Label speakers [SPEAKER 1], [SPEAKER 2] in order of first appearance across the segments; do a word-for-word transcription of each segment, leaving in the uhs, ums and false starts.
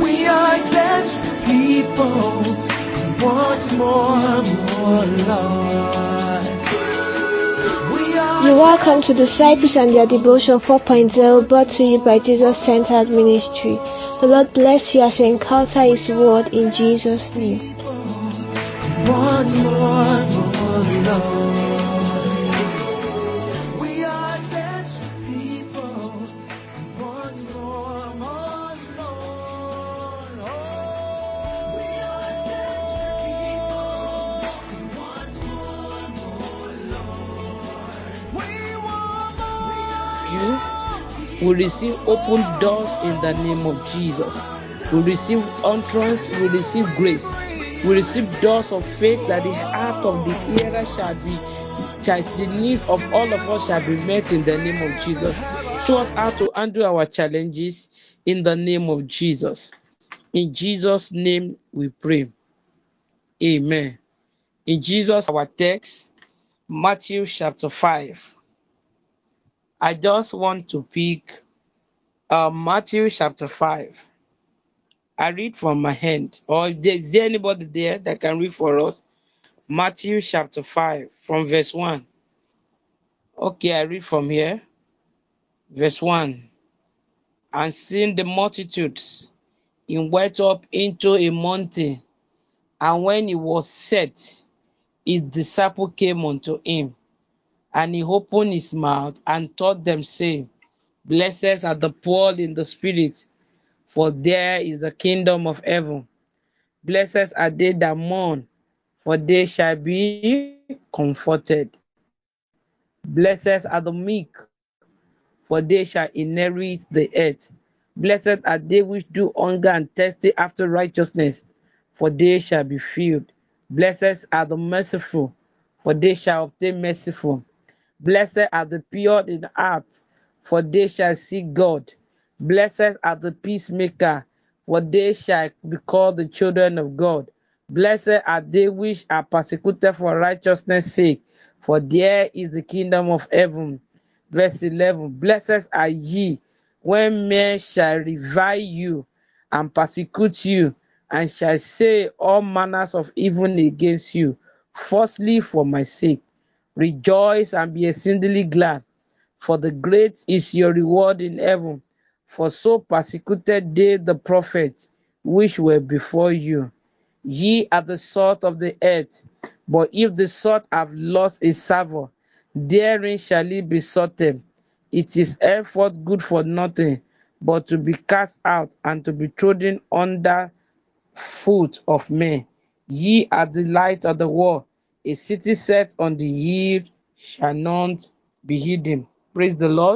[SPEAKER 1] We are desperate people who want more, more, Lord. We are
[SPEAKER 2] You're welcome to Disciples and their Devotion four point oh, brought to you by Jesus Centered Ministry. The Lord bless you as you encounter His word in Jesus' name.
[SPEAKER 1] people who want more, more, Lord. We are desperate people who want more, more, Lord. Oh, we are desperate people who want more, more, Lord. We want more.
[SPEAKER 3] You will receive open doors in the name of Jesus. We receive utterance, we receive grace. We receive doors of faith that the heart of the hearer shall be, shall, the needs of all of us shall be met in the name of Jesus. Show us how to handle our challenges in the name of Jesus. In Jesus' name we pray. Amen. In Jesus, our text, Matthew chapter five. I just want to pick uh, Matthew chapter five. I read from my hand. Or is there, is there anybody there that can read for us? Matthew chapter five from verse one. Okay, I read from here. Verse one. And seeing the multitudes, he went up into a mountain, and when he was set, his disciples came unto him, and he opened his mouth and taught them, saying, Blessed are the poor in the spirit, for there is the kingdom of heaven. Blessed are they that mourn, for they shall be comforted. Blessed are the meek, for they shall inherit the earth. Blessed are they which do hunger and thirsty after righteousness, for they shall be filled. Blessed are the merciful, for they shall obtain merciful. Blessed are the pure in heart, for they shall see God. Blessed are the peacemaker, for they shall be called the children of God. Blessed are they which are persecuted for righteousness' sake, for there is the kingdom of heaven. Verse eleven. Blessed are ye when men shall revile you and persecute you, and shall say all manners of evil against you, falsely for my sake. Rejoice and be exceedingly glad, for the great is your reward in heaven. For so persecuted they the prophets which were before you. Ye are the salt of the earth, but if the salt have lost its savour, therein shall it be salted. It is henceforth good for nothing, but to be cast out and to be trodden under foot of men. Ye are the light of the world. A city set on the hill shall not be hidden. Praise the Lord.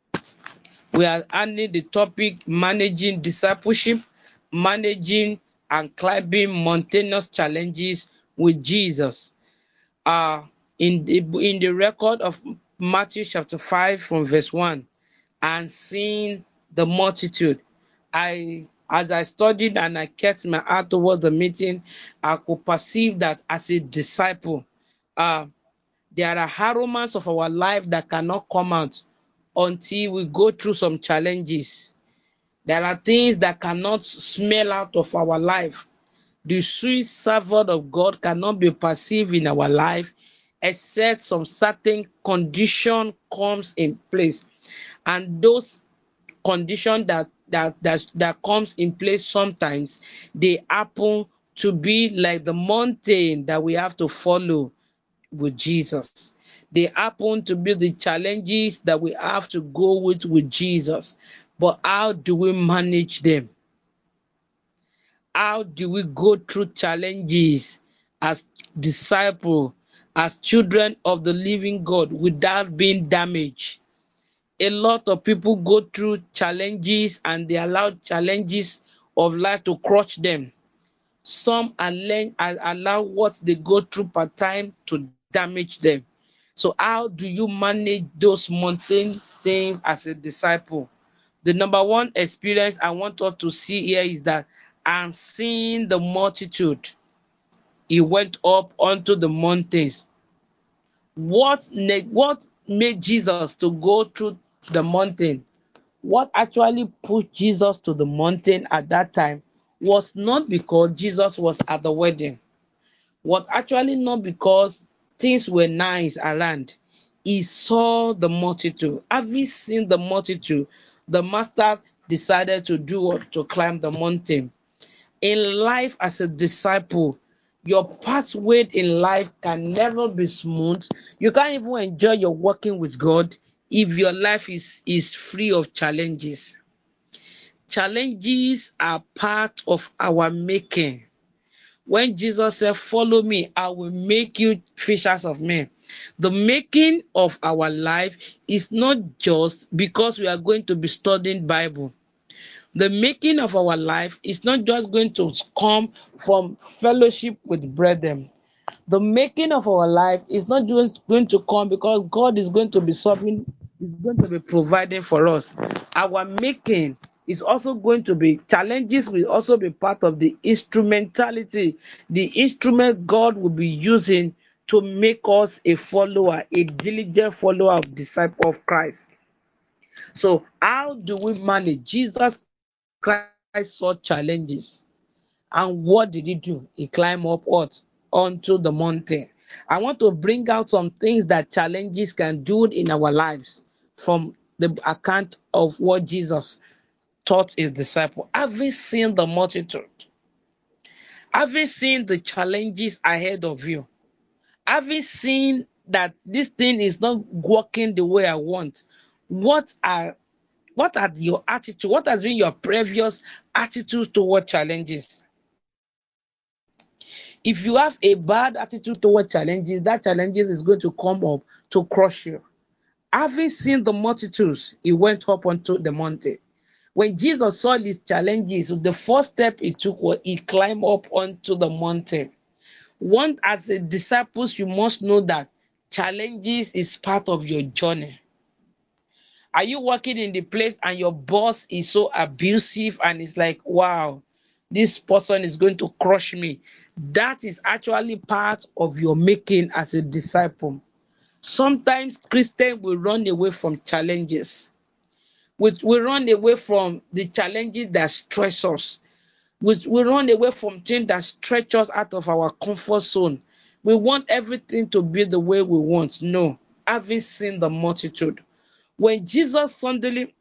[SPEAKER 3] We are handling the topic managing discipleship, managing and climbing mountainous challenges with Jesus. Uh, in the, in the record of Matthew chapter five from verse one, and seeing the multitude, I as I studied and I kept my heart towards the meeting, I could perceive that as a disciple, uh, there are aromas of our life that cannot come out until we go through some challenges. There are things that cannot smell out of our life. The sweet savour of God cannot be perceived in our life except some certain condition comes in place. And those conditions that, that, that, that comes in place sometimes, they happen to be like the mountain that we have to follow with Jesus. They happen to be the challenges that we have to go with with Jesus. But how do we manage them? How do we go through challenges as disciples, as children of the living God without being damaged? A lot of people go through challenges and they allow challenges of life to crush them. Some allow what they go through per time to damage them. So how do you manage those mountain things as a disciple? The number one experience I want us to see here is that, and seeing the multitude, he went up onto the mountains. What, what made Jesus to go through the mountain? What actually pushed Jesus to the mountain at that time was not because Jesus was at the wedding, was actually not because things were nice around. He saw the multitude. Having seen the multitude, the master decided to do what? To climb the mountain. In life as a disciple, your pathway in life can never be smooth. You can't even enjoy your walking with God if your life is, is free of challenges. Challenges are part of our making. When Jesus said, "Follow me, I will make you fishers of men," the making of our life is not just because we are going to be studying Bible. The making of our life is not just going to come from fellowship with brethren. The making of our life is not just going to come because God is going to be solving, is going to be providing for us. Our making is also going to be, challenges will also be part of the instrumentality, the instrument God will be using to make us a follower, a diligent follower of disciple of Christ. So how do we manage? Jesus Christ saw challenges. And what did he do? He climbed up what? Onto the mountain. I want to bring out some things that challenges can do in our lives from the account of what Jesus taught his disciples. Having seen the multitude, having seen the challenges ahead of you, having seen that this thing is not working the way I want, what are what are your attitude? What has been your previous attitude toward challenges? If you have a bad attitude toward challenges, that challenges is going to come up to crush you. Having seen the multitudes, he went up onto the mountain. When Jesus saw these challenges, the first step he took was he climbed up onto the mountain. One, as a disciples, you must know that challenges is part of your journey. Are you working in the place and your boss is so abusive and it's like, wow, this person is going to crush me? That is actually part of your making as a disciple. Sometimes Christians will run away from challenges. We, we run away from the challenges that stress us. We, we run away from things that stretch us out of our comfort zone. We want everything to be the way we want. No, having seen the multitude. When Jesus suddenly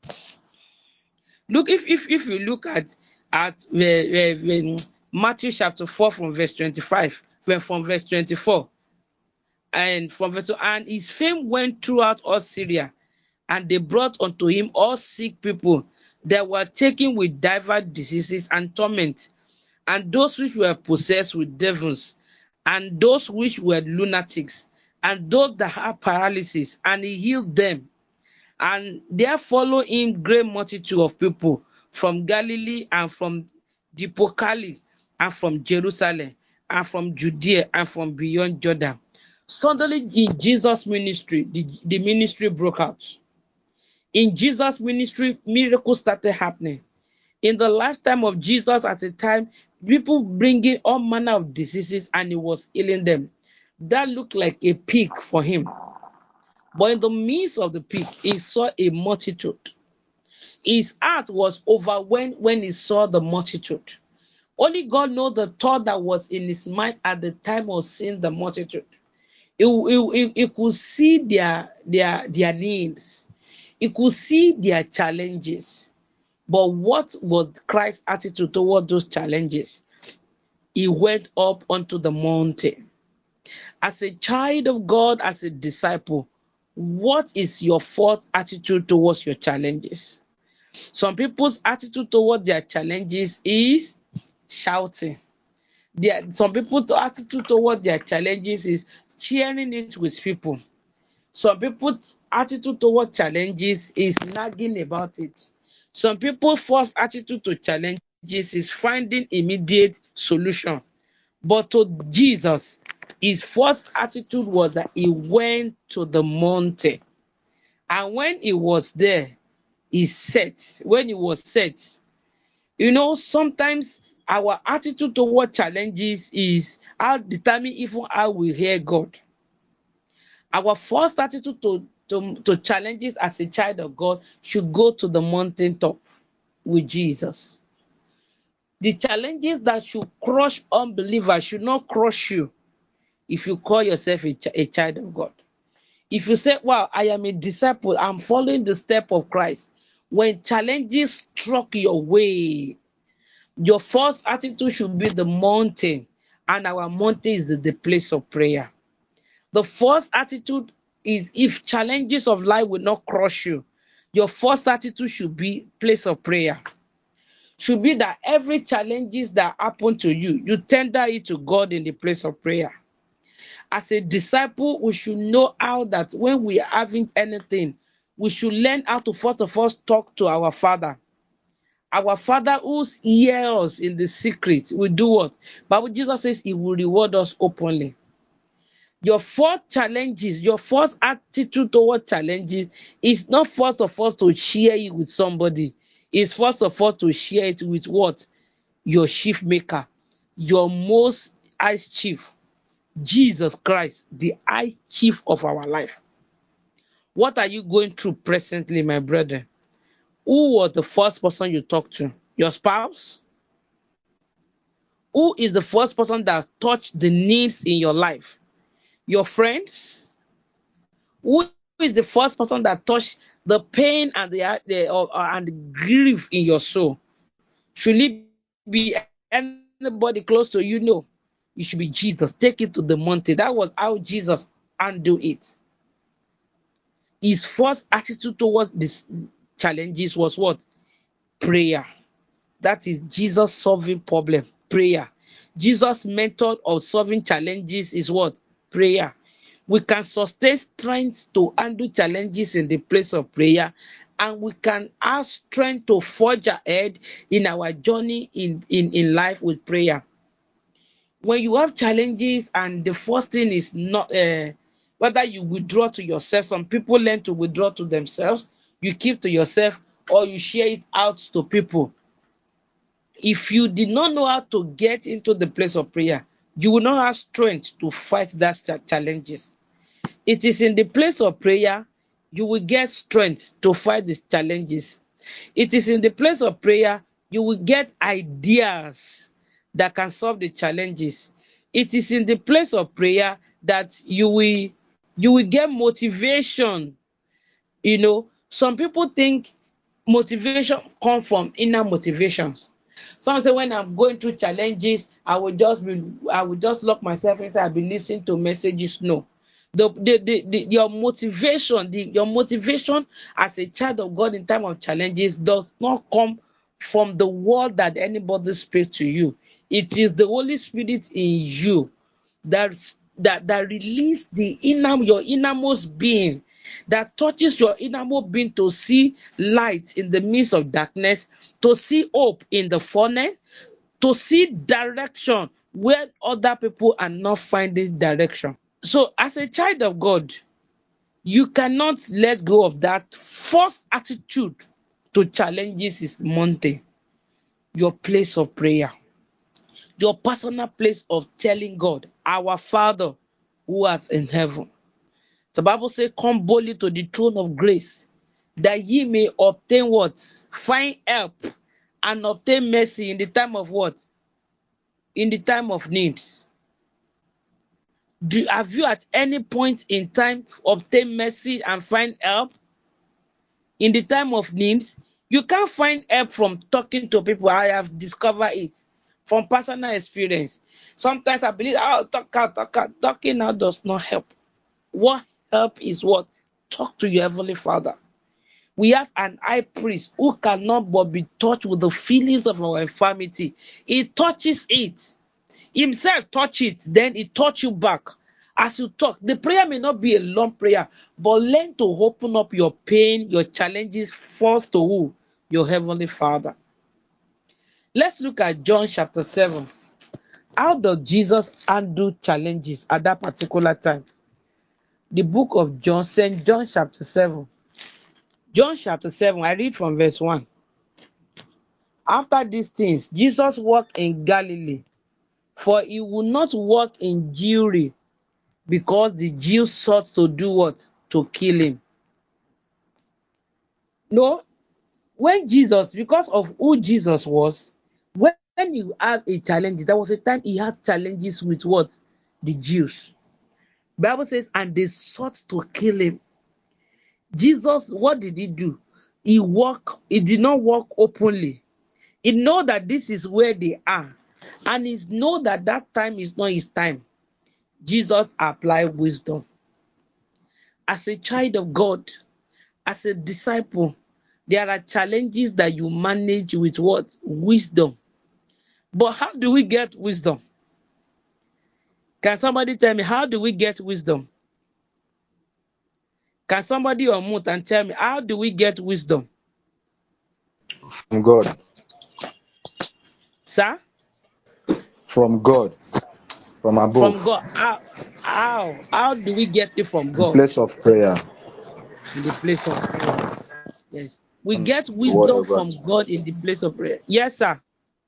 [SPEAKER 3] look, if if if you look at at uh, uh, Matthew chapter four from verse twenty-five, from verse twenty-four, and from verse and his fame went throughout all Syria, and they brought unto him all sick people that were taken with divers diseases and torment, and those which were possessed with devils, and those which were lunatics, and those that had paralysis, and he healed them. And there followed him great multitude of people from Galilee and from Decapolis and from Jerusalem and from Judea and from beyond Jordan. Suddenly in Jesus' ministry, the, the ministry broke out. In Jesus' ministry, miracles started happening. In the lifetime of Jesus at a time, people bringing all manner of diseases and he was healing them. That looked like a peak for him. But in the midst of the peak, he saw a multitude. His heart was overwhelmed when he saw the multitude. Only God knows the thought that was in his mind at the time of seeing the multitude. He, he, he, he could see their, their, their needs. He could see their challenges. But what was Christ's attitude toward those challenges? He went up onto the mountain. As a child of God, as a disciple, what is your first attitude towards your challenges? Some people's attitude towards their challenges is shouting. Their, some people's attitude towards their challenges is sharing it with people. Some people's attitude towards challenges is nagging about it. Some people's first attitude to challenges is finding immediate solution. But to Jesus, his first attitude was that he went to the mountain. And when he was there, he set. When he was set, you know, sometimes our attitude toward challenges is how determine even how we hear God. Our first attitude to, to, to challenges as a child of God should go to the mountaintop with Jesus. The challenges that should crush unbelievers should not crush you if you call yourself a, ch- a child of God. If you say, wow, I am a disciple, I'm following the step of Christ. When challenges struck your way, your first attitude should be the mountain, and our mountain is the, the place of prayer. The first attitude is, if challenges of life will not crush you, your first attitude should be place of prayer. Should be that every challenges that happen to you, you tender it to God in the place of prayer. As a disciple, we should know how that when we are having anything, we should learn how to first of all talk to our Father. Our Father who hears us in the secret will do what? Bible Jesus says he will reward us openly. Your first challenges, your first attitude toward challenges is not first of all to share it with somebody. It's first of all to share it with what? Your chief maker, your most high chief, Jesus Christ, the high chief of our life. What are you going through presently, my brother? Who was the first person you talked to? Your spouse? Who is the first person that touched the needs in your life? Your friends? Who is the first person that touched the pain and the, the uh, and the grief in your soul? Should it be anybody close to you? No. It should be Jesus. Take it to the mountain. That was how Jesus handled it. His first attitude towards these challenges was what? Prayer. That is Jesus solving problem. Prayer. Jesus' method of solving challenges is what? Prayer. We can sustain strength to handle challenges in the place of prayer, and we can have strength to forge ahead in our journey in, in, in life with prayer. When you have challenges and the first thing is not uh, whether you withdraw to yourself, some people learn to withdraw to themselves, you keep to yourself, or you share it out to people. If you did not know how to get into the place of prayer, you will not have strength to fight that challenges. It is in the place of prayer you will get strength to fight the challenges. It is in the place of prayer you will get ideas that can solve the challenges. It is in the place of prayer that you will you will get motivation. You know, some people think motivation comes from inner motivations. Some say when I'm going through challenges, I will just be I will just lock myself inside. I'll be listening to messages. No. The, the, the, the your motivation, the your motivation as a child of God in time of challenges does not come from the word that anybody speaks to you. It is the Holy Spirit in you that that that release the inner your innermost being, that touches your innermost being to see light in the midst of darkness, to see hope in the funnel, to see direction where other people are not finding direction. So as a child of God, you cannot let go of that first attitude to challenges is mountain, your place of prayer, your personal place of telling God, our Father who art in heaven. The Bible says, come boldly to the throne of grace, that ye may obtain what? Find help and obtain mercy in the time of what? In the time of needs. Do, have you at any point in time obtained mercy and find help? In the time of needs, you can't find help from talking to people. I have discovered it from personal experience. Sometimes I believe, oh, talk out, talk out. Talking out does not help. What help is what? Talk to your Heavenly Father. We have an high priest who cannot but be touched with the feelings of our infirmity. He touches it. Himself touch it, then he touch you back. As you talk, the prayer may not be a long prayer, but learn to open up your pain, your challenges first to who? Your Heavenly Father. Let's look at John chapter seven. How does Jesus handle challenges at that particular time? The book of John, Saint John chapter seven. John chapter seven, I read from verse one. After these things, Jesus walked in Galilee, for he would not walk in Jewry, because the Jews sought to do what? To kill him. No, when Jesus, because of who Jesus was, when when you have a challenge, there was a time he had challenges with what? The Jews. Bible says, and they sought to kill him. Jesus, what did he do? He walked, he did not walk openly. He know that this is where they are. And he know that that time is not his time. Jesus applied wisdom. As a child of God, as a disciple, there are challenges that you manage with what? Wisdom. But how do we get wisdom? Can somebody tell me, how do we get wisdom? Can somebody unmute and tell me, how do we get wisdom?
[SPEAKER 4] From God.
[SPEAKER 3] Sir?
[SPEAKER 4] From God. From above.
[SPEAKER 3] From God. How? How? How do we get it from
[SPEAKER 4] In
[SPEAKER 3] God?
[SPEAKER 4] place of prayer.
[SPEAKER 3] In the place of prayer. Yes. We
[SPEAKER 4] And
[SPEAKER 3] get
[SPEAKER 4] the word
[SPEAKER 3] wisdom
[SPEAKER 4] of God.
[SPEAKER 3] from God in the place of prayer. Yes, sir.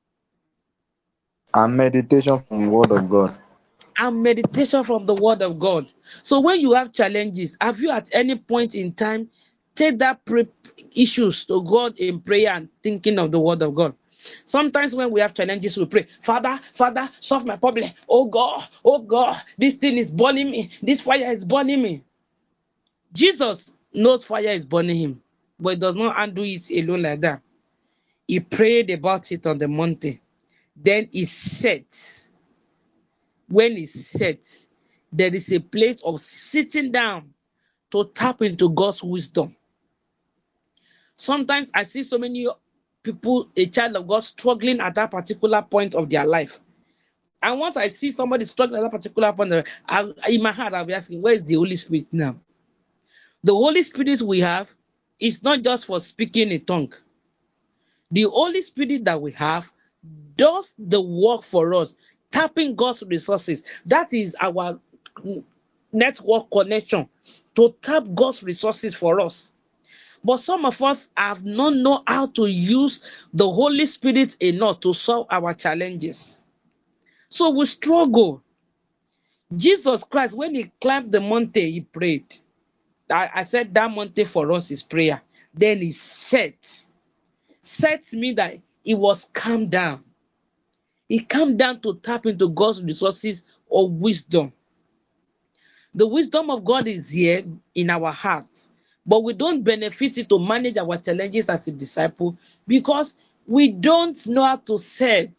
[SPEAKER 4] And meditation from the word of God.
[SPEAKER 3] And meditation from the word of God. So when you have challenges, have you at any point in time take that pre- issues to God in prayer and thinking of the word of God? Sometimes when we have challenges, we pray, Father, Father, solve my problem. Oh God, oh God, this thing is burning me. This fire is burning me. Jesus knows fire is burning him, but he does not undo it alone like that. He prayed about it on the mountain. Then he set. When he set, there is a place of sitting down to tap into God's wisdom. Sometimes I see so many people, a child of God, struggling at that particular point of their life. And once I see somebody struggling at that particular point, I, in my heart, I'll be asking, where is the Holy Spirit now? The Holy Spirit we have is not just for speaking in tongue. The Holy Spirit that we have does the work for us, tapping God's resources. That is our network connection, to tap God's resources for us. But some of us have not known how to use the Holy Spirit enough to solve our challenges. So we struggle. Jesus Christ, when he climbed the mountain, he prayed. I, I said that mountain for us is prayer. Then he set. Set means that he was calmed down. He calmed down to tap into God's resources of wisdom. The wisdom of God is here in our hearts, but we don't benefit it to manage our challenges as a disciple because we don't know how to set.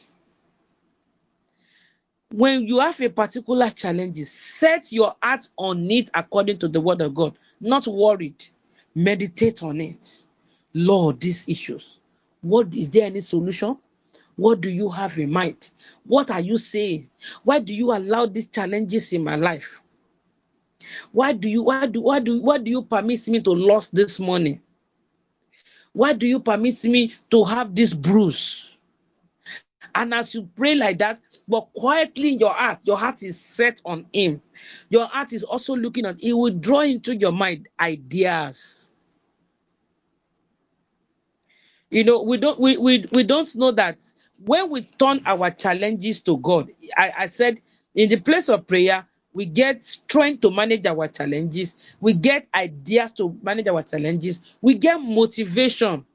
[SPEAKER 3] When you have a particular challenge, set your heart on it according to the word of God. Not worried. Meditate on it. Lord, these issues. What is there any solution? What do you have in mind? What are you saying? Why do you allow these challenges in my life? Why do you why do why do why do you permit me to lose this money? Why do you permit me to have this bruise? And as you pray like that, but quietly in your heart, your heart is set on him. Your heart is also looking at, he will draw into your mind ideas. You know, we don't we we, we don't know that when we turn our challenges to God, I, I said in the place of prayer, we get strength to manage our challenges, we get ideas to manage our challenges, we get motivation.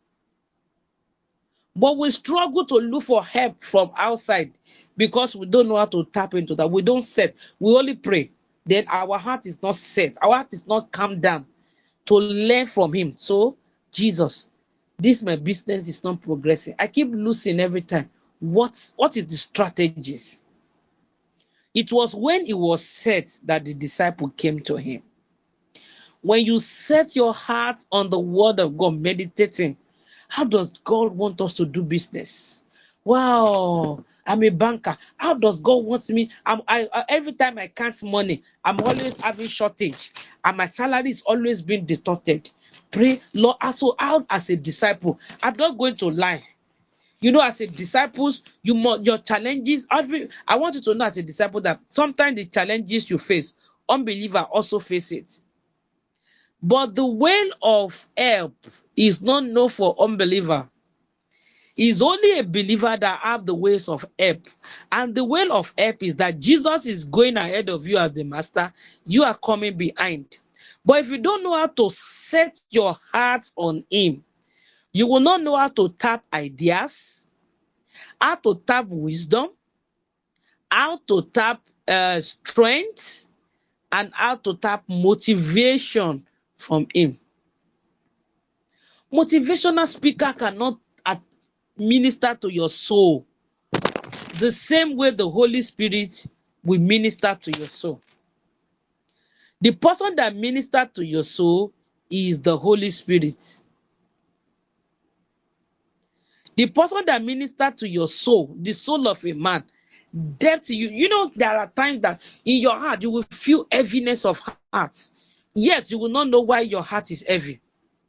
[SPEAKER 3] But we struggle to look for help from outside because we don't know how to tap into that. We don't set. We only pray. Then our heart is not set. Our heart is not calmed down to learn from him. So, Jesus, this my business is not progressing. I keep losing every time. What, what is the strategies? It was when he was set that the disciple came to him. When you set your heart on the word of God, meditating, how does God want us to do business? Wow, I'm a banker. How does God want me? I'm, I, I, every time I count money, I'm always having shortage, and my salary is always being deducted. Pray, Lord. Also, out as a disciple, I'm not going to lie. You know, as a disciples, you must, your challenges. Every, I want you to know as a disciple that sometimes the challenges you face, unbeliever also face it. But the way of help is not known for unbeliever. It's only a believer that have the ways of help. And the way of help is that Jesus is going ahead of you as the master. You are coming behind. But if you don't know how to set your heart on him, you will not know how to tap ideas. how to tap wisdom, how to tap uh, strength, and how to tap motivation from him. Motivational speaker cannot minister to your soul the same way the Holy Spirit will minister to your soul. The person that ministers to your soul is the Holy Spirit. The person that ministers to your soul, the soul of a man, depth you. You know, there are times that in your heart you will feel heaviness of heart. Yet you will not know why your heart is heavy.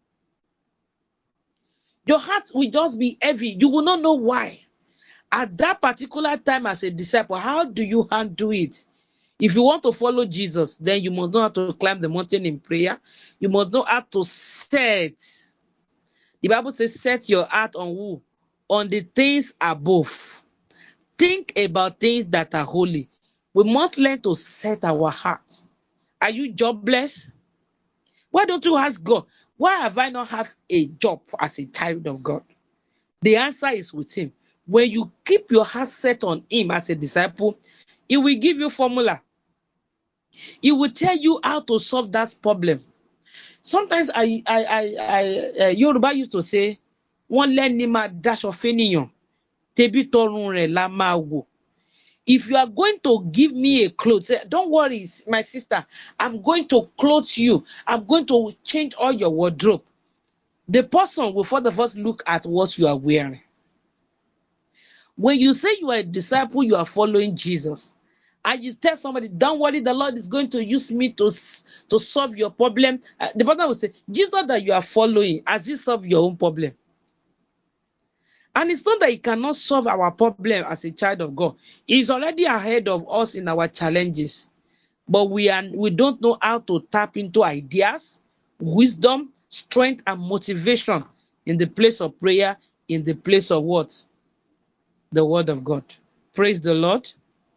[SPEAKER 3] Your heart will just be heavy. You will not know why. At that particular time as a disciple, how do you handle it? If you want to follow Jesus, then you must know how to climb the mountain in prayer. You must know how to set. The Bible says, set your heart on who? On the things above. Think about things that are holy. We must learn to set our heart. Are you jobless? Why don't you ask God, why have I not had a job as a child of God? The answer is with him. When you keep your heart set on him as a disciple, he will give you formula. He will tell you how to solve that problem. Sometimes I, I, I, I uh, Yoruba used to say, "One lẹ́ni máa daṣọ fẹ́nìyàn, tẹbí tọrùn rẹ̀ la máa wò." If you are going to give me a clothes, say, don't worry, my sister, I'm going to clothe you. I'm going to change all your wardrobe. The person will for the first look at what you are wearing. When you say you are a disciple, you are following Jesus, and you tell somebody, don't worry, the Lord is going to use me to, to solve your problem. Uh, the person will say, Jesus that you are following, has he solved your own problem? And it's not that he cannot solve our problem as a child of God. He's already ahead of us in our challenges. But we are we don't know how to tap into ideas, wisdom, strength, and motivation in the place of prayer, in the place of what? The word of God. Praise the Lord.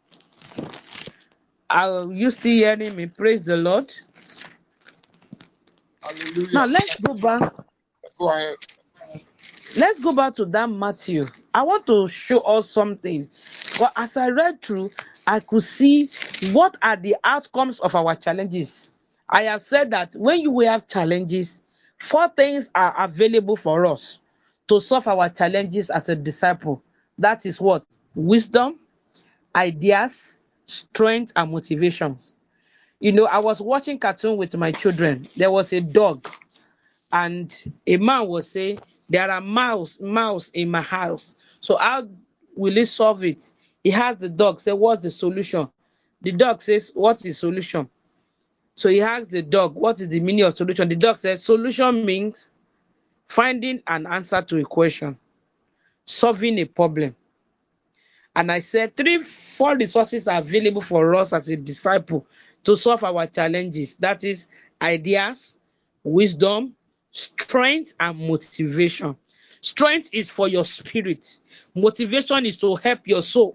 [SPEAKER 3] Are you still hearing me? Praise the Lord.
[SPEAKER 5] Hallelujah.
[SPEAKER 3] Now let's go back.
[SPEAKER 5] Go ahead.
[SPEAKER 3] Let's go back to that Matthew. I want to show us something. But as I read through, I could see what are the outcomes of our challenges. I have said that when you will have challenges, four things are available for us to solve our challenges as a disciple. That is what? Wisdom, ideas, strength, and motivations. You know, I was watching cartoon with my children. There was a dog, and a man was saying, there are mouse, mouse in my house. So how will he solve it? He has the dog say, what's the solution? The dog says, what's the solution? So he asks the dog, what is the meaning of solution? The dog says, solution means finding an answer to a question, solving a problem. And I said, three, four resources are available for us as a disciple to solve our challenges. That is ideas, wisdom, strength, and motivation. Strength is for your spirit. Motivation is to help your soul.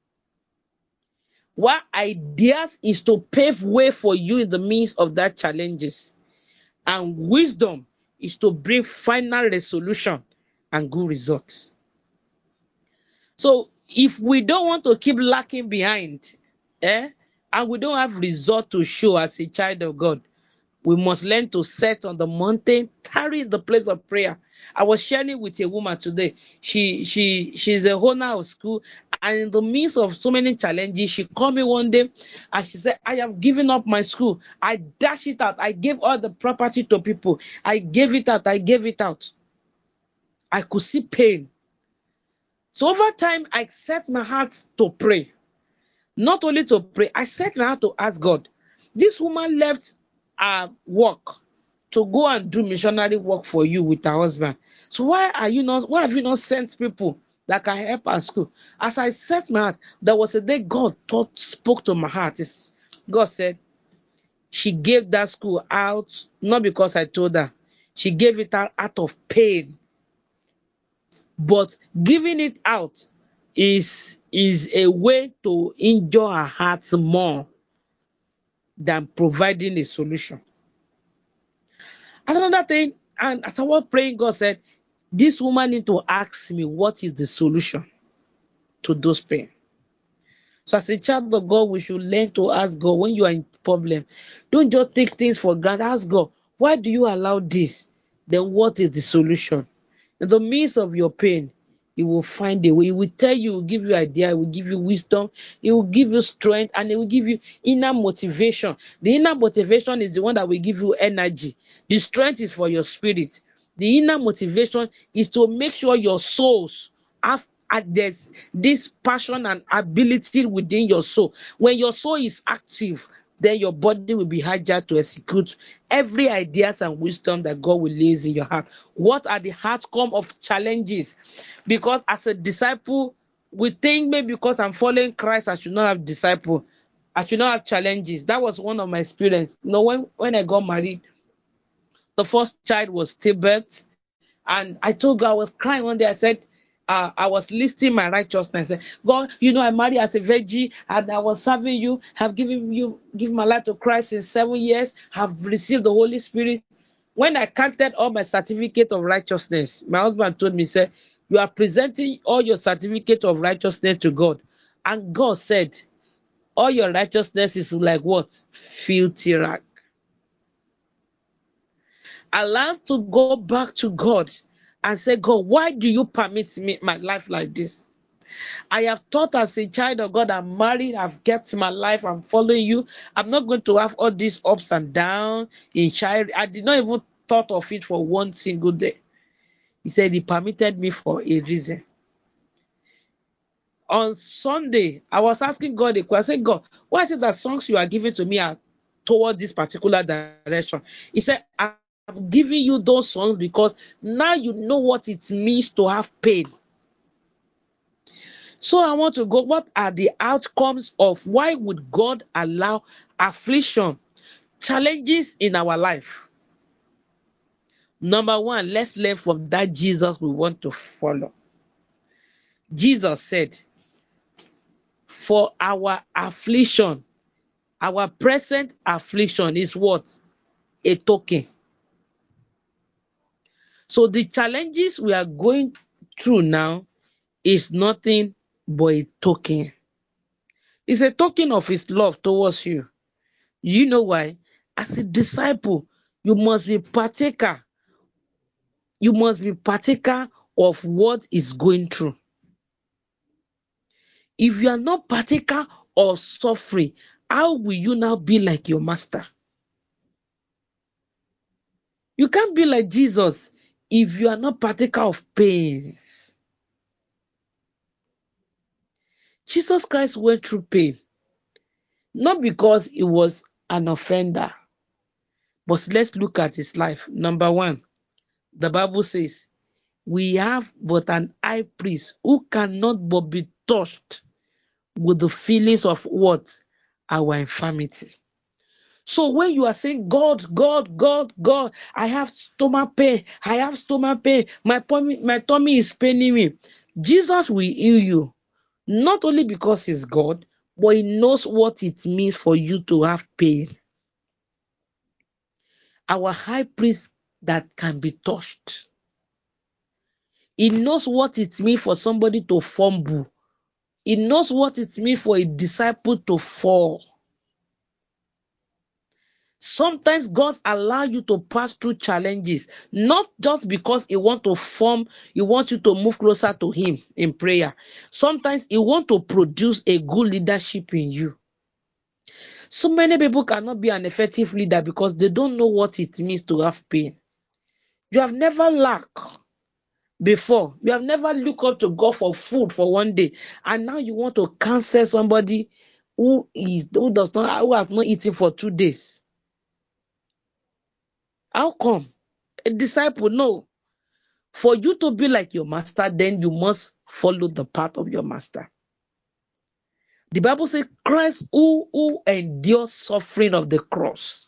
[SPEAKER 3] While ideas is to pave way for you in the midst of that challenges. And wisdom is to bring final resolution and good results. So if we don't want to keep lacking behind, eh, and we don't have result to show as a child of God, we must learn to set on the mountain, tarry the place of prayer. I was sharing with a woman today. She she she's a owner of school, and in the midst of so many challenges, she called me one day and she said, I have given up my school. I dashed it out. I gave all the property to people. I gave it out. I gave it out. I could see pain. So over time, I set my heart to pray. Not only to pray, I set my heart to ask God. This woman left her work to go and do missionary work for you with her husband. So why are you not? Why have you not sent people that can help her school? As I set my heart, there was a day God taught, spoke to my heart. It's, God said she gave that school out not because I told her. She gave it out out of pain. But giving it out is is a way to injure her heart more than providing a solution. Another thing, and as I was praying, God said, this woman need to ask me what is the solution. to those pain. So as a child of God, we should learn to ask God when you are in problem. Don't just take things for granted. Ask God, why do you allow this? Then what is the solution? In the midst of your pain, He will find a way. He will tell you, He will give you idea, He will give you wisdom, He will give you strength, and He will give you inner motivation. The inner motivation is the one that will give you energy. The strength is for your spirit. The inner motivation is to make sure your souls have uh, there's this passion and ability within your soul. When your soul is active, then your body will be hijacked to execute every ideas and wisdom that God will lays in your heart. What are the outcome of challenges? Because as a disciple, we think maybe because I'm following Christ, I should not have disciple. I should not have challenges. That was one of my experience. You know, when, when I got married, the first child was stillbirth, and I told God, I was crying one day. I said, uh, I was listing my righteousness. I said, God, you know, I married as a virgin and I was serving you, have given you, given my life to Christ in seven years, have received the Holy Spirit. When I counted all my certificate of righteousness, my husband told me, said, you are presenting all your certificate of righteousness to God. And God said, all your righteousness is like what? Filthy rag. I learned to go back to God and say, God, why do you permit me my life like this? I have thought as a child of God, I'm married, I've kept my life, I'm following you. I'm not going to have all these ups and downs in child. I did not even thought of it for one single day. He said He permitted me for a reason. On Sunday, I was asking God a question. I said, God, why is it that songs you are giving to me are toward this particular direction? He said, I'm giving you those songs because now you know what it means to have pain. So I want to go, what are the outcomes of why would God allow affliction, challenges in our life? Number one, let's learn from that Jesus we want to follow. Jesus said, for our affliction, our present affliction is what? A token. So the challenges we are going through now is nothing but a token. It's a token of His love towards you. You know why? As a disciple, you must be partaker. You must be partaker of what is going through. If you are not partaker of suffering, how will you now be like your master? You can't be like Jesus if you are not partaker of pains. Jesus Christ went through pain, not because He was an offender, but let's look at His life. Number one, the Bible says, we have but an high priest who cannot but be touched with the feelings of what? Our infirmity. So when you are saying, God, God, God, God, I have stomach pain, I have stomach pain, my tummy, my tummy is paining me, Jesus will heal you. Not only because He's God, but He knows what it means for you to have pain. Our high priest that can be touched. He knows what it means for somebody to fumble. He knows what it means for a disciple to fall. Sometimes God allows you to pass through challenges, not just because He wants to form, He wants you to move closer to Him in prayer. Sometimes He wants to produce a good leadership in you. So many people cannot be an effective leader because they don't know what it means to have pain. You have never lacked before. You have never looked up to God for food for one day, and now you want to counsel somebody who is who does not who has not eaten for two days. How come? A disciple, no. For you to be like your master, then you must follow the path of your master. The Bible says Christ who, who endures suffering of the cross.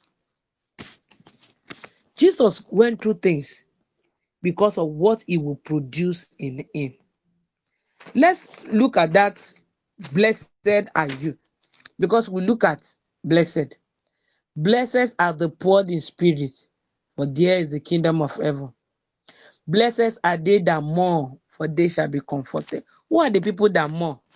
[SPEAKER 3] Jesus went through things because of what He will produce in Him. Let's look at that. Blessed are you. Because we look at blessed. Blessed are the poor in spirit, for there is the kingdom of heaven. Blessed are they that mourn, for they shall be comforted. Who are the people that mourn?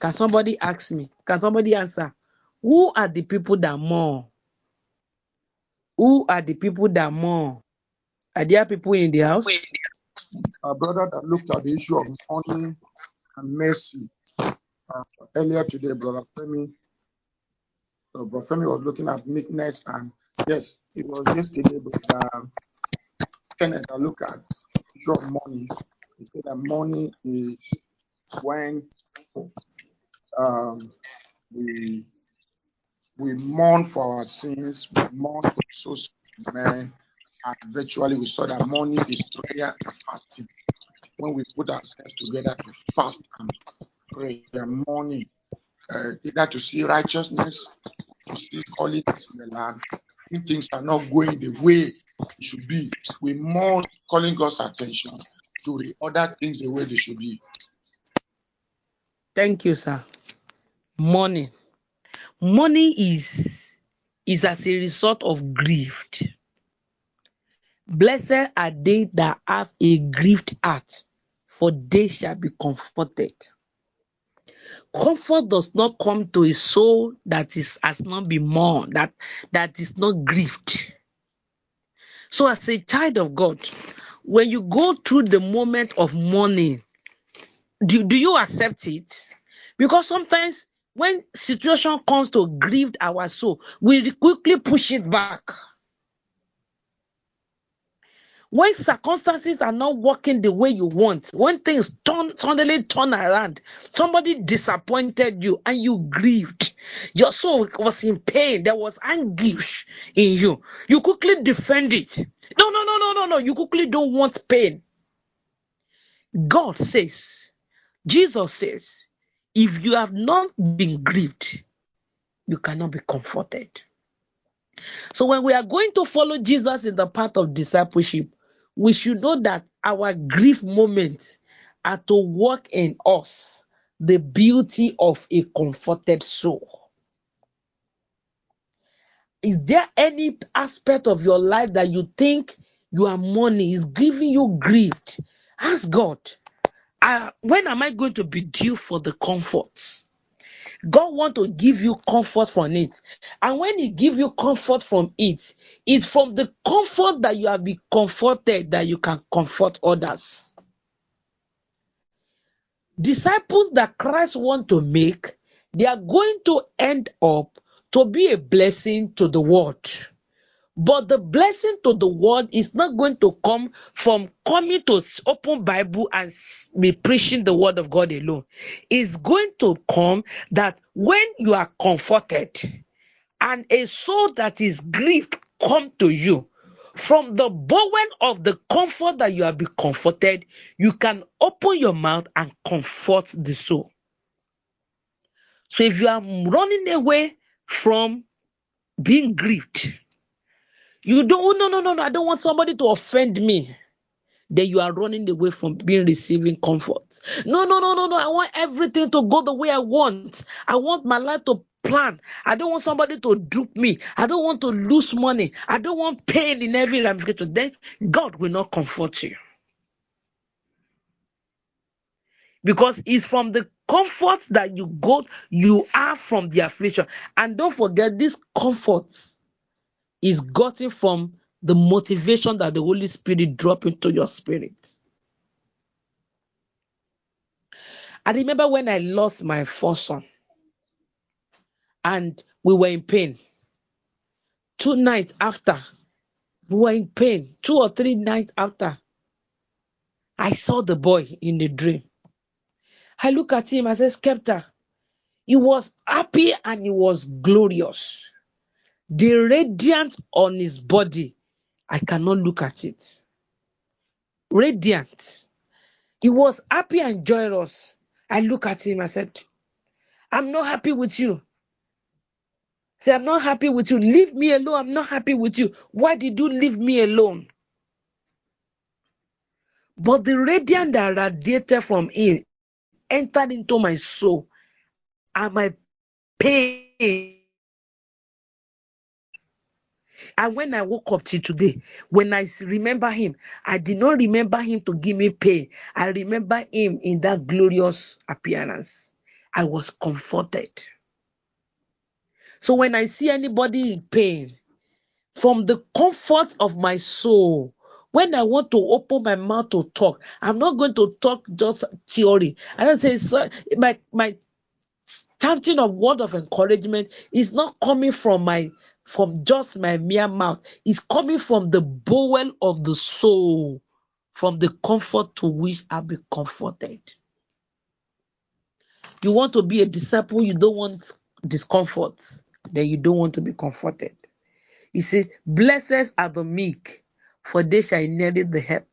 [SPEAKER 3] Can somebody ask me? Can somebody answer? Who are the people that mourn? Who are the people that mourn? Are there people in the house?
[SPEAKER 5] Our brother that looked at the issue of money and mercy uh, earlier today, brother Femi. So brother Femi was looking at meekness, and yes, it was yesterday, brother Kenneth that looked at the issue of money. He said that money is when um, we we mourn for our sins, we mourn for the souls of men, and virtually we saw that money is prayer and fasting. When we put ourselves together to fast and pray, the money, uh, either to see righteousness, to see holiness in the land. If things are not going the way it should be, we mourn, calling God's attention to the other things the way they should be.
[SPEAKER 3] Thank you, sir. Money. Money is, is as a result of grief. Blessed are they that have a grieved heart, for they shall be comforted. Comfort does not come to a soul that is has not been mourned, that, that is not grieved. So as a child of God, when you go through the moment of mourning, do, do you accept it? Because sometimes when situation comes to grieve our soul, we quickly push it back. When circumstances are not working the way you want, when things turn suddenly turn around, somebody disappointed you and you grieved. Your soul was in pain. There was anguish in you. You quickly defend it. No, no, no, no, no, no. You quickly don't want pain. God says, Jesus says, if you have not been grieved, you cannot be comforted. So when we are going to follow Jesus in the path of discipleship, we should know that our grief moments are to work in us the beauty of a comforted soul. Is there any aspect of your life that you think your money is giving you grief? Ask God, uh, when am I going to be due for the comforts? God wants to give you comfort from it. And when he gives you comfort from it, it's from the comfort that you have been comforted that you can comfort others. Disciples that Christ wants to make, they are going to end up to be a blessing to the world. But the blessing to the world is not going to come from coming to open Bible and be preaching the word of God alone. It's going to come that when you are comforted and a soul that is grieved come to you, from the bowel of the comfort that you have been comforted, you can open your mouth and comfort the soul. So if you are running away from being grieved, you don't, no, no, no, no, I don't want somebody to offend me. Then you are running away from being receiving comfort. No, no, no, no, no. I want everything to go the way I want. I want my life to plan. I don't want somebody to dupe me. I don't want to lose money. I don't want pain in every ramification. Then God will not comfort you. Because it's from the comfort that you go, you are from the affliction. And don't forget, this comfort is gotten from the motivation that the Holy Spirit drop into your spirit. I remember when I lost my first son and we were in pain. Two nights after, we were in pain. Two or three nights after, I saw the boy in the dream. I look at him, I said, Skepta, he was happy and he was glorious. The radiance on his body, I cannot look at it. Radiant. He was happy and joyous. I look at him, I said, I'm not happy with you. Say, I'm not happy with you. Leave me alone. I'm not happy with you. Why did you leave me alone? But the radiance that radiated from him entered into my soul and my pain. And when I woke up till today, when I remember him, I did not remember him to give me pain. I remember him in that glorious appearance. I was comforted. So when I see anybody in pain, from the comfort of my soul, when I want to open my mouth to talk, I'm not going to talk just theory. I don't say, sir, my, my chanting of word of encouragement is not coming from my from just my mere mouth. It's coming from the bowel of the soul, from the comfort to which I've been comforted. You want to be a disciple, you don't want discomfort, then you don't want to be comforted. He said, blessed are the meek, for they shall inherit the earth.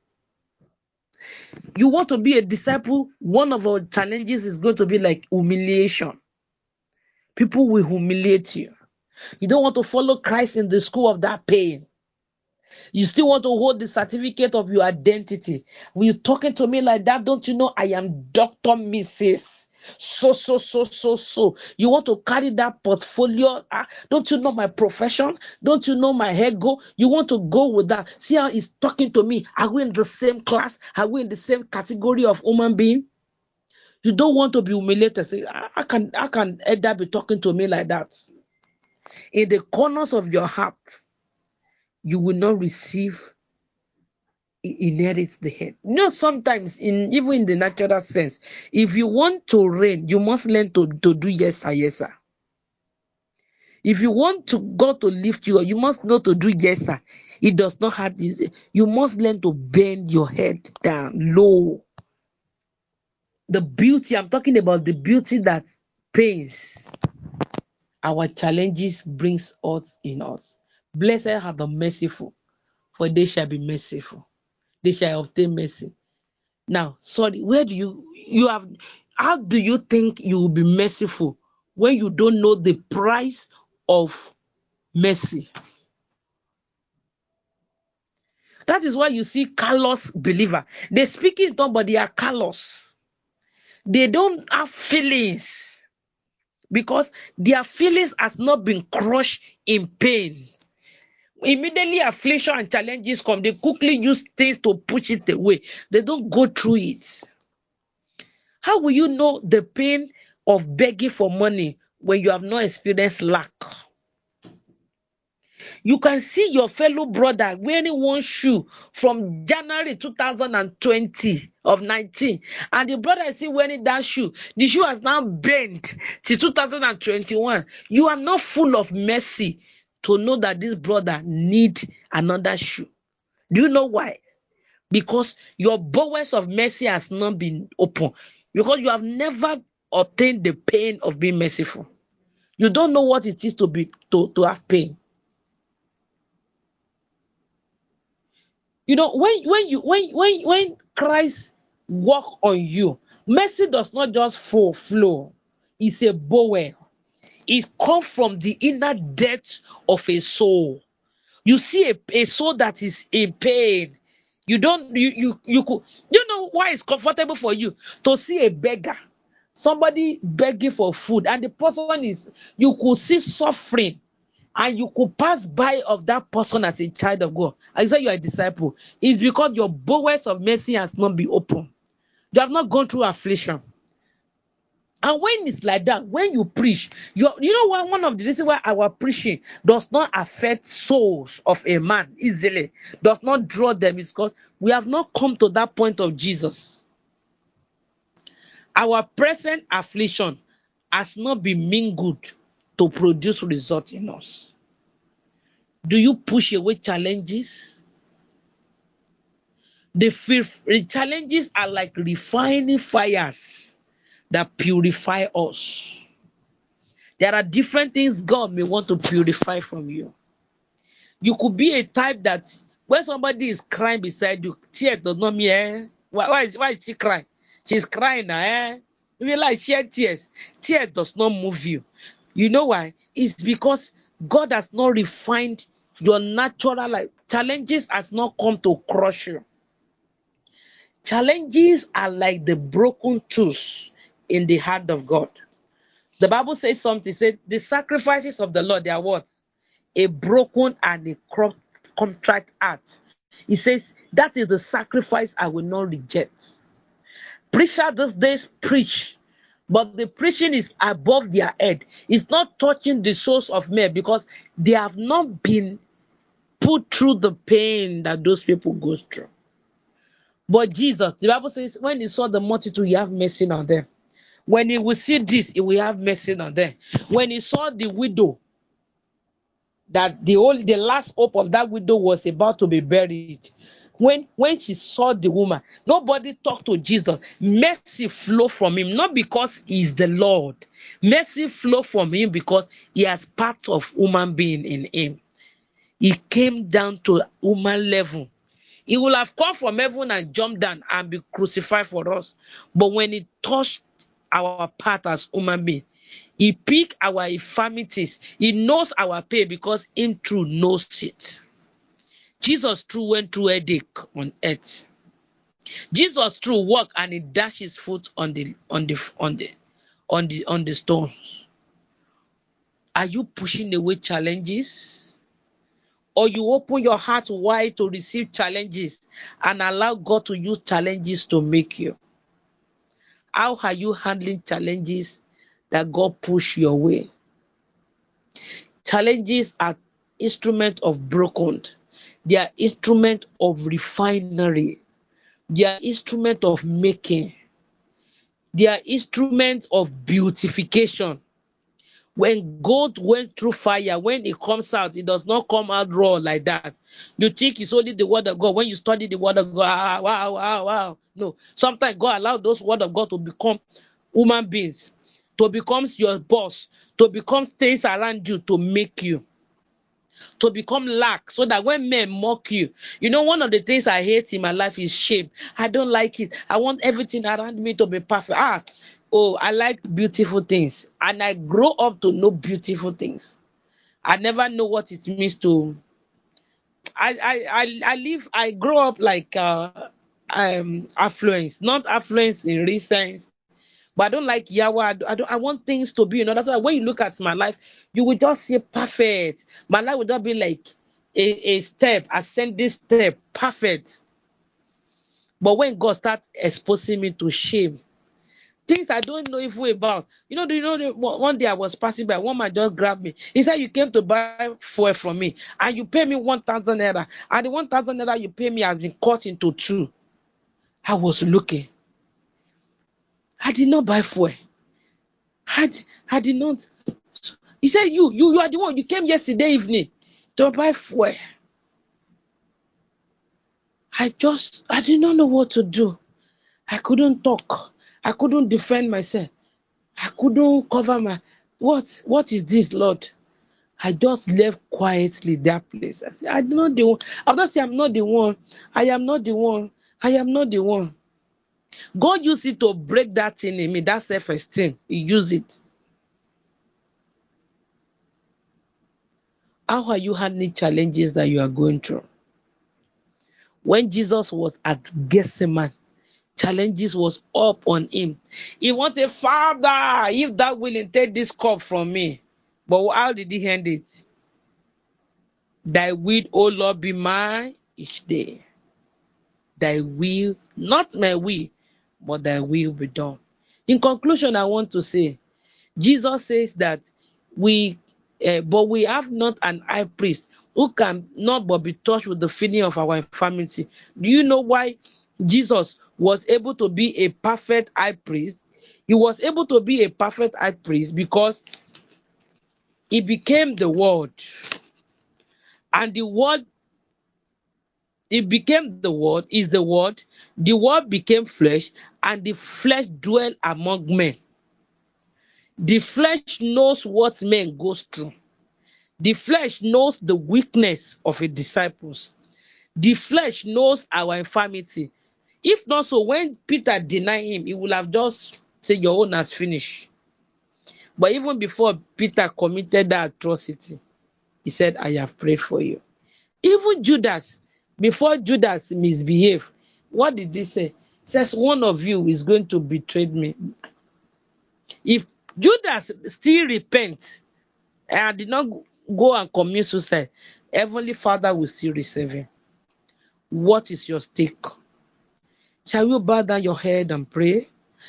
[SPEAKER 3] You want to be a disciple, one of our challenges is going to be like humiliation. People will humiliate you. You don't want to follow Christ in the school of that pain. You still want to hold the certificate of your identity. When you're talking to me like that, don't you know I am Doctor Missus So, so, so, so, so. You want to carry that portfolio? Ah, don't you know my profession? Don't you know my ego? You want to go with that? See how he's talking to me? Are we in the same class? Are we in the same category of human being? You don't want to be humiliated. Say, I can, I can Edda be talking to me like that. In the corners of your heart, you will not receive, inherit the head. You know, sometimes, in even in the natural sense, if you want to reign, you must learn to, to do yes sir, yes sir. If you want to God to lift you, you must know to do yes sir. It does not have you. You must learn to bend your head down low. The beauty, I'm talking about the beauty that pains our challenges brings us in us. Blessed are the merciful, for they shall be merciful. They shall obtain mercy. Now, sorry, where do you, you have, how do you think you will be merciful when you don't know the price of mercy? That is why you see callous believer. They speak in tongues, but they are callous. They don't have feelings because their feelings has not been crushed in pain. Immediately affliction and challenges come, they quickly use things to push it away. They don't go through it. How will you know the pain of begging for money when you have not experienced lack? You can see your fellow brother wearing one shoe from January two thousand twenty of nineteen, and the brother is still wearing that shoe. The shoe has now bent till two thousand twenty-one. You are not full of mercy to know that this brother needs another shoe. Do you know why? Because your bowels of mercy has not been open. Because you have never obtained the pain of being merciful. You don't know what it is to be to, to have pain. You know, when when you when when when Christ walk on you, mercy does not just flow, flow. It's a bowel. It comes from the inner depth of a soul. You see a, a soul that is in pain. You don't you you you could you know why it's comfortable for you to see a beggar, somebody begging for food, and the person is, you could see suffering, and you could pass by of that person as a child of God. I say you are a disciple. It's because your bowels of mercy has not been open. You have not gone through affliction. And when it's like that, when you preach, you you know what? One of the reasons why our preaching does not affect souls of a man easily, does not draw them, is because we have not come to that point of Jesus. Our present affliction has not been mingled to produce result in us. Do you push away challenges? The, the challenges are like refining fires that purify us. There are different things God may want to purify from you. You could be a type that when somebody is crying beside you, tears does not mean, eh? Why, why, is, why is she crying? She's crying now, eh? You realize she had tears. Tears does not move you. You know why? It's because God has not refined your natural life. Challenges has not come to crush you. Challenges are like the broken tools in the hand of God. The Bible says something, said the sacrifices of the Lord, they are what? A broken and a contrite heart. He says, that is the sacrifice I will not reject. Preacher these days preach, but the preaching is above their head. It's not touching the souls of men because they have not been put through the pain that those people go through. But Jesus, the Bible says, when he saw the multitude, he have mercy on them. When he will see this, he will have mercy on them. When he saw the widow, that the only the last hope of that widow was about to be buried. When when she saw the woman, nobody talked to Jesus. Mercy flow from him, not because he's the Lord. Mercy flow from him because he has part of human being in him. He came down to human level. He will have come from heaven and jumped down and be crucified for us. But when he touched our part as human being, he picked our infirmities. He knows our pain because him too knows it. Jesus too went through a headache on earth. Jesus too walked and he dashed his foot on the on the on the on the on the stone. Are you pushing away challenges? Or you open your heart wide to receive challenges and allow God to use challenges to make you? How are you handling challenges that God push your way? Challenges are instruments of broken. They are instruments of refinery. They are instruments of making. They are instruments of beautification. When gold went through fire, when it comes out, it does not come out raw like that. You think it's only the word of God. When you study the word of God, ah, wow, wow, wow. No. Sometimes God allows those word of God to become human beings, to become your boss, to become things around you to make you, to become lack, so that when men mock you, you know, one of the things I hate in my life is shame. I don't like it. I want everything around me to be perfect. Ah, oh, I like beautiful things, and I grow up to know beautiful things. I never know what it means to. I I I, I live. I grow up like uh, um affluence, not affluence in real sense. But I don't like Yahweh. I, do, I, don't, I want things to be, you know. That's why when you look at my life, you will just say perfect. My life would not be like a, a step, ascending step, perfect. But when God starts exposing me to shame, things I don't know if we about. You know, do you know one day I was passing by, one man just grabbed me. He said, you came to buy fuel from me, and you pay me one thousand naira. And the one thousand naira you pay me has been cut into two. I was looking. I did not buy fuel. I, I did not. He said, you, you, you are the one. You came yesterday evening to buy fuel. I just, I did not know what to do. I couldn't talk. I couldn't defend myself. I couldn't cover my, what, what is this, Lord? I just left quietly that place. I said, I'm not the one. I'm not saying I'm not the one. I am not the one. I am not the one. God used it to break that thing in me, that self-esteem. He used it. How are you handling challenges that you are going through? When Jesus was at Gethsemane, challenges was up on him. He wanted, Father, if thou willing, take this cup from me. But how did he end it? Thy will, O Lord, be mine each day. Thy will, not my will, but thy will be done. In conclusion, I want to say, Jesus says that we, uh, but we have not an high priest who can not but be touched with the feeling of our infirmity. Do you know why Jesus was able to be a perfect high priest? He was able to be a perfect high priest because he became the Word. And the Word, it became the Word, is the Word. The Word became flesh, and the flesh dwelt among men. The flesh knows what men go through. The flesh knows the weakness of its disciples. The flesh knows our infirmity. If not so, when Peter denied him, he would have just said, your own has finished. But even before Peter committed that atrocity, he said, I have prayed for you. Even Judas, before Judas misbehaved, what did he say? He says, one of you is going to betray me. If Judas still repents and did not go and commit suicide, Heavenly Father will still receive him. What is your stake? Shall you bow down your head and pray?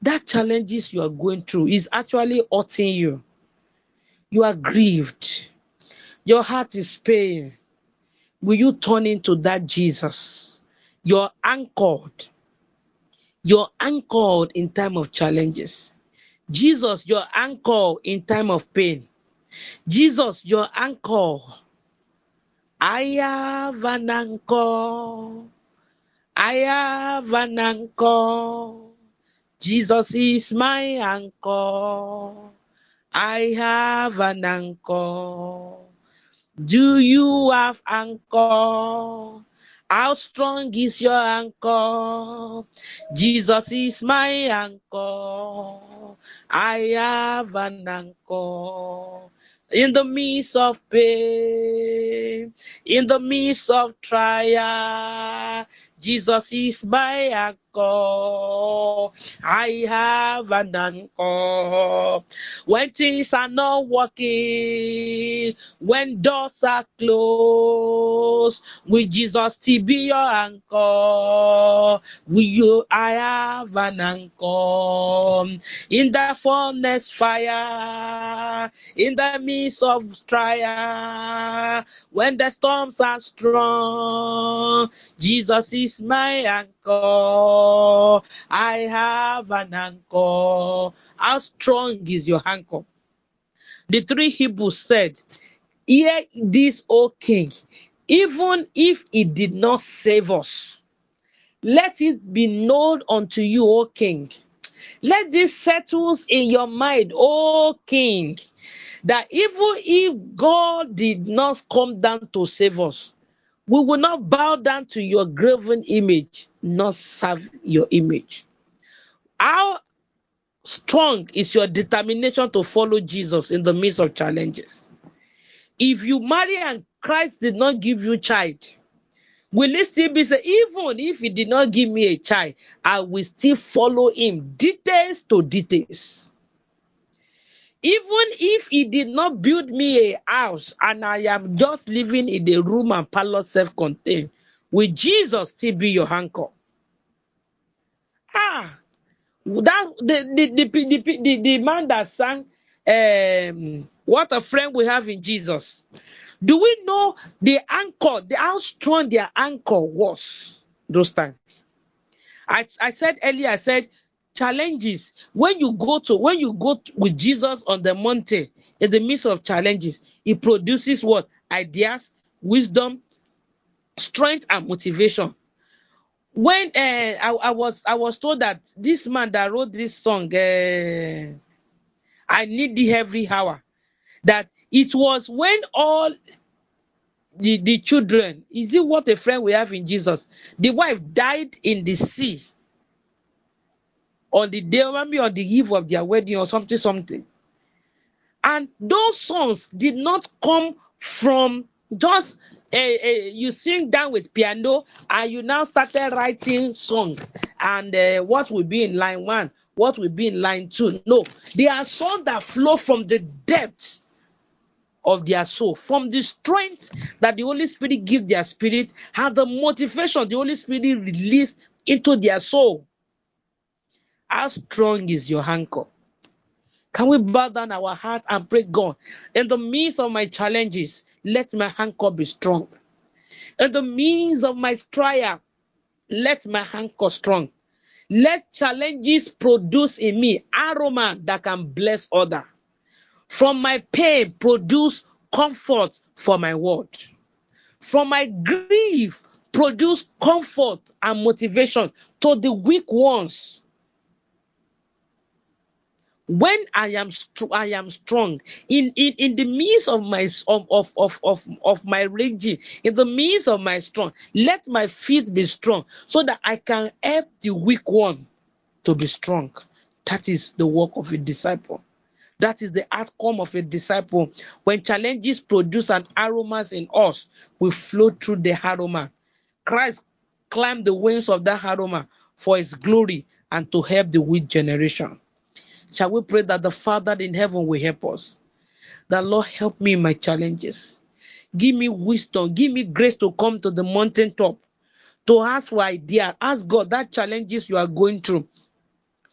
[SPEAKER 3] that challenges you are going through is actually hurting you. You are grieved. Your heart is pain. Will you turn into that Jesus? You're anchored. You're anchored in time of challenges. Jesus, your anchor in time of pain. Jesus, your anchor. I have an anchor. I have an anchor. Jesus is my anchor. I have an anchor. Do you have anchor? How strong is your anchor? Jesus is my anchor. I have an anchor. In the midst of pain, in the midst of trial, Jesus is my anchor. I have an anchor. When things are not working, when doors are closed, will Jesus still be your anchor? Will you? I have an anchor. In the furnace fire, in the midst of trial, when the storms are strong, Jesus is my anchor. I have an anchor. How strong is your anchor? The three Hebrews said, hear this, O King, even if he did not save us, let it be known unto you, O King. Let this settle in your mind, O King, that even if God did not come down to save us, we will not bow down to your graven image, not serve your image. How strong is your determination to follow Jesus in the midst of challenges? If you marry and Christ did not give you child, will it still be said, even if he did not give me a child, I will still follow him details to details? Even if he did not build me a house and I am just living in a room and parlor self-contained, will Jesus still be your anchor? Ah, that the the the, the, the, the man that sang um, What a Friend We Have in Jesus. Do we know the anchor, the how strong their anchor was those times? I, I said earlier, I said challenges. When you go to when you go to, with Jesus on the mountain in the midst of challenges, he produces what? Ideas, wisdom, strength, and motivation. When uh, I, I was I was told that this man that wrote this song, uh, I Need Thee Every Hour, that it was when all the, the children, is it What a Friend We Have in Jesus? The wife died in the sea on the day, maybe on the eve of their wedding or something, something. And those songs did not come from just uh, uh, you sing down with piano and you now started writing song and uh, what will be in line one, what will be in line two. No, they are songs that flow from the depths of their soul, from the strength that the Holy Spirit gives their spirit and the motivation the Holy Spirit release into their soul. How strong is your anchor? Can we bow down our heart and pray, God, in the midst of my challenges, let my anchor be strong. In the midst of my trial, let my anchor strong. Let challenges produce in me aroma that can bless others. From my pain, produce comfort for my word. From my grief, produce comfort and motivation to the weak ones. When I am str- I am strong in, in, in the midst of my of, of, of, of, of my raging, in the midst of my strong, let my feet be strong so that I can help the weak one to be strong. That is the work of a disciple. That is the outcome of a disciple. When challenges produce an aroma in us, we flow through the aroma. Christ climbed the wings of that aroma for his glory and to help the weak generation. Shall we pray that the Father in heaven will help us? That Lord, help me in my challenges. Give me wisdom. Give me grace to come to the mountaintop, to ask for idea. Ask God that challenges you are going through.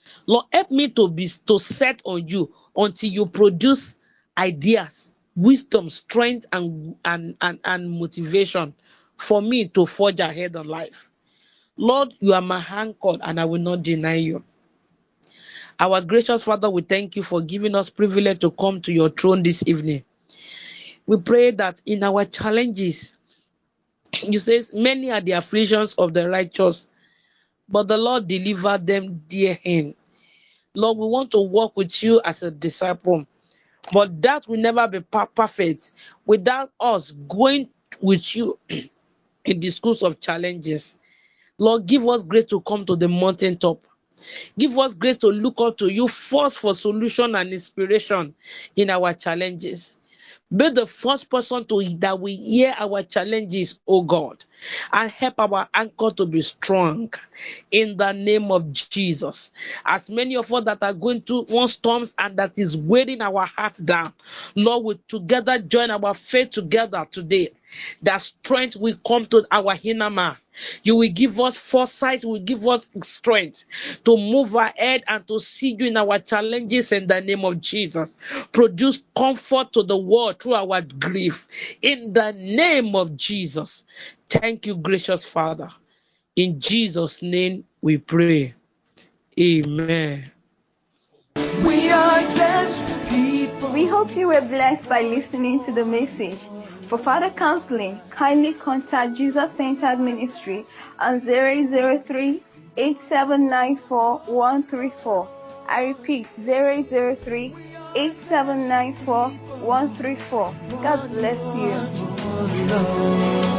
[SPEAKER 3] Lord, help me to be to set on you until you produce ideas, wisdom, strength, and, and, and, and motivation for me to forge ahead in life. Lord, you are my anchor and I will not deny you. Our gracious Father, we thank you for giving us privilege to come to your throne this evening. We pray that in our challenges, you say many are the afflictions of the righteous, but the Lord delivered them therein. Lord, we want to walk with you as a disciple, but that will never be perfect without us going with you in the schools of challenges. Lord, give us grace to come to the mountaintop. Give us grace to look up to you first for solution and inspiration in our challenges. Be the first person to that we hear our challenges, oh God, and help our anchor to be strong in the name of Jesus. As many of us that are going through one storms and that is weighing our hearts down, Lord, we together join our faith together today. That strength will come to our inner man. You will give us foresight, will give us strength to move ahead and to see you in our challenges in the name of Jesus. Produce comfort to the world through our grief in the name of Jesus. Thank you, gracious Father. In Jesus' name we pray. Amen.
[SPEAKER 1] We are desperate people.
[SPEAKER 6] We hope you were blessed by listening to the message. For further counseling, kindly contact Jesus Centered Ministry on zero zero three, eight seven nine four, one three four. I repeat, zero zero three, eight seven nine four, one three four. God bless you.